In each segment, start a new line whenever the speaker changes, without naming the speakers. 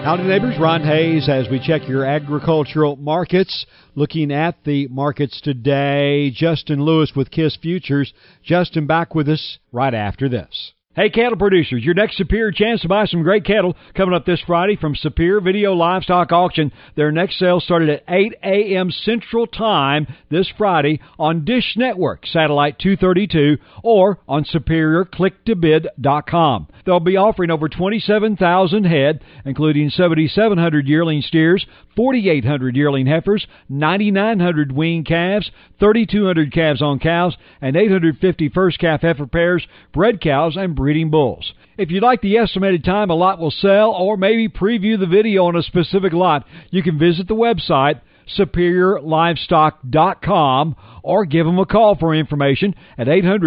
Howdy neighbors, Ron Hayes as we check your agricultural markets. Looking at the markets today, Justin Lewis with KISS Futures. Justin, back with us right after this. Hey, cattle producers, your next Superior chance to buy some great cattle coming up this Friday from Superior Video Livestock Auction. Their next sale started at 8 a.m. Central Time this Friday on Dish Network, Satellite 232, or on SuperiorClickToBid.com. They'll be offering over 27,000 head, including 7,700 yearling steers, 4,800 yearling heifers, 9,900 weaned calves, 3,200 calves on cows, and 850 first calf heifer pairs, bred cows, and breeding bulls. If you'd like the estimated time a lot will sell, or maybe preview the video on a specific lot, you can visit the website SuperiorLivestock.com or give them a call for information at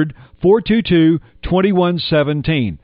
800-422-2117.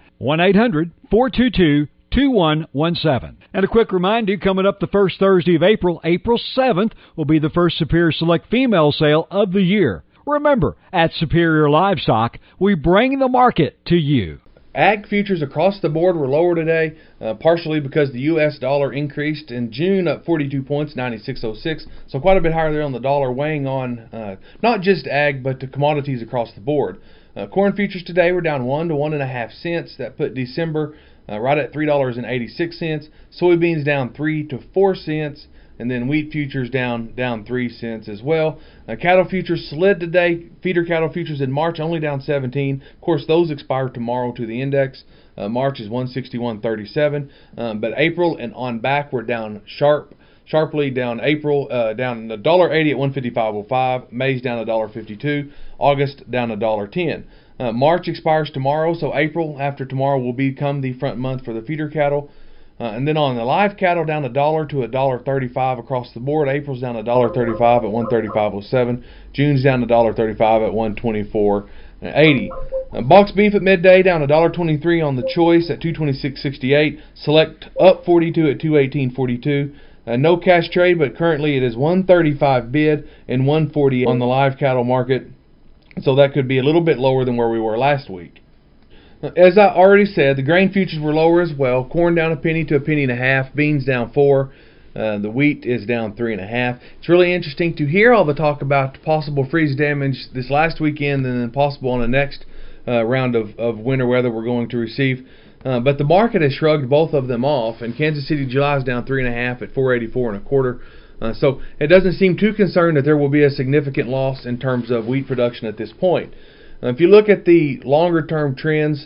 1-800-422-2117. And a quick reminder, coming up the first Thursday of April, April 7th, will be the first Superior Select female sale of the year. Remember, at Superior Livestock, we bring the market to you.
Ag futures across the board were lower today, partially because the U.S. dollar increased in June, up 42 points, 96.06. So quite a bit higher there on the dollar, weighing on not just ag, but the commodities across the board. Corn futures today were down 1 to 1.5 cents. That put December right at $3.86. Soybeans down 3 to 4 cents. And then wheat futures down 3 cents as well. Cattle futures slid today. Feeder cattle futures in March only down 17. Of course, those expire tomorrow to the index. March is 161.37. But April and on back we're down sharply down. April down $1.80 at 155.05. May's down $1.52. August down $1.10. March expires tomorrow, so April after tomorrow will become the front month for the feeder cattle. And then on the live cattle, down $1 to $1.35 across the board. April's down $1.35 at 135.07. June's down $1.35 at 124.80. Box beef at midday down $1.23 on the choice at 226.68. Select up 42 at 218.42. No cash trade, but currently it is 135 bid and 140 on the live cattle market. So that could be a little bit lower than where we were last week. As I already said, the grain futures were lower as well. Corn down a penny to a penny and a half. Beans down 4. The wheat is down 3.5. It's really interesting to hear all the talk about possible freeze damage this last weekend and then possible on the next round of winter weather we're going to receive. But the market has shrugged both of them off, and Kansas City July is down 3.5 at 484.25. So it doesn't seem too concerned that there will be a significant loss in terms of wheat production at this point. If you look at the longer-term trends,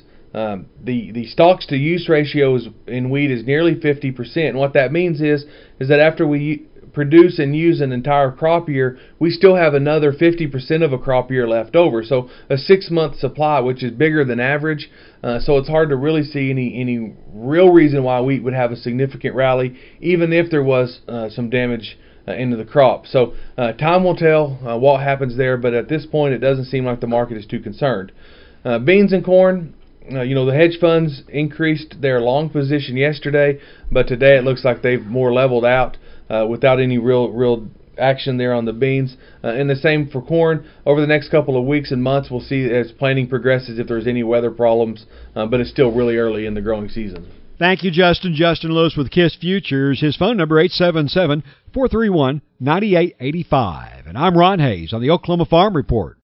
the stocks-to-use ratio in wheat is nearly 50%. And what that means is that after we produce and use an entire crop year, we still have another 50% of a crop year left over. So a 6-month supply, which is bigger than average. So it's hard to really see any real reason why wheat would have a significant rally, even if there was some damage into the crop. So time will tell what happens there, but at this point it doesn't seem like the market is too concerned. Beans and corn, the hedge funds increased their long position yesterday, but today it looks like they've more leveled out without any real action there on the beans. And the same for corn. Over the next couple of weeks and months, we'll see as planting progresses if there's any weather problems, but it's still really early in the growing season.
Thank you, Justin. Justin Lewis with KISS Futures. His phone number, 877-431-9885. And I'm Ron Hayes on the Oklahoma Farm Report.